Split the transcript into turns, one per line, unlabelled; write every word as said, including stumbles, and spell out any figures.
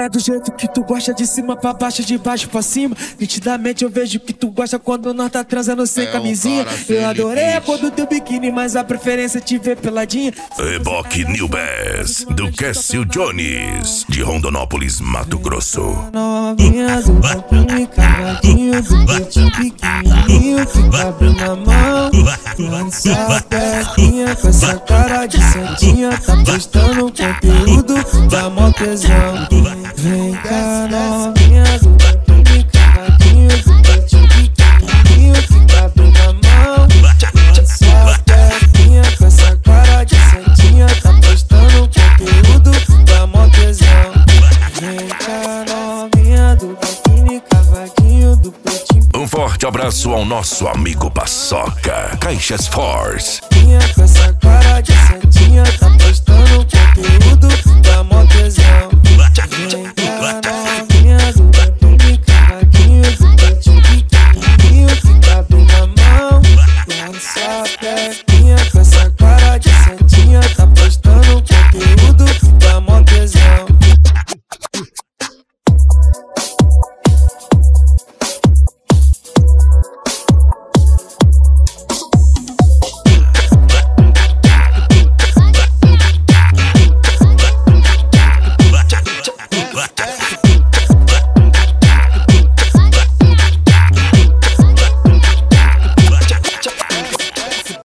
É do jeito que tu gosta, de cima pra baixo, de baixo pra cima. Nitidamente eu vejo que tu gosta quando nós tá transando sem
É
camisinha. Eu adorei a cor do teu biquíni, mas a preferência é te ver peladinha.
Reboque New Bass, do Cássio Jones, de Rondonópolis, Mato Grosso.
Novinha do biquíni, cavadinho do peitinho pequenininho que cabe na mão. Lança a perninha com essa cara de santinha, tá postando conteúdo da mó tesão. Vem cá, novinha do biquíni, cavadinho do peitinho pequenininho que cabe na mão. Lança a perninha com essa cara de santinha, tá postando conteúdo da mó tesão. Vem cá, novinha do biquíni, cavadinho do peitinho.
Um forte abraço ao nosso amigo Paçoca, Caixas Force.
Com essa cara de santinha, tá postando conteúdo da mó tesão. Vem cá, novinha do biquíni, cavadinho do peitinho pequenininho que cabe na mão. Lança a perninha com essa cara de santinha, tá